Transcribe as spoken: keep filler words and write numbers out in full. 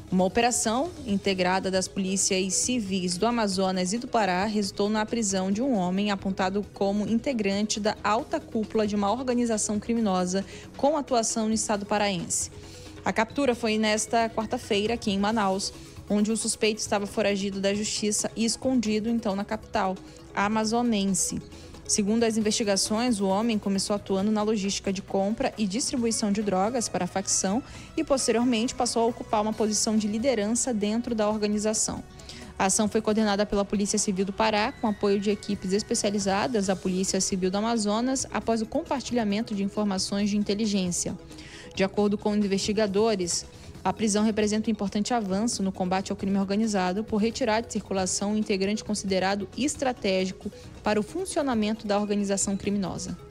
Uma operação integrada das polícias civis do Amazonas e do Pará resultou na prisão de um homem apontado como integrante da alta cúpula de uma organização criminosa com atuação no estado paraense. A captura foi nesta quarta-feira aqui em Manaus, onde o suspeito estava foragido da justiça e escondido então na capital amazonense. Segundo as investigações, o homem começou atuando na logística de compra e distribuição de drogas para a facção e, posteriormente, passou a ocupar uma posição de liderança dentro da organização. A ação foi coordenada pela Polícia Civil do Pará, com apoio de equipes especializadas da Polícia Civil do Amazonas, após o compartilhamento de informações de inteligência. De acordo com investigadores, a prisão representa um importante avanço no combate ao crime organizado por retirar de circulação um integrante considerado estratégico para o funcionamento da organização criminosa.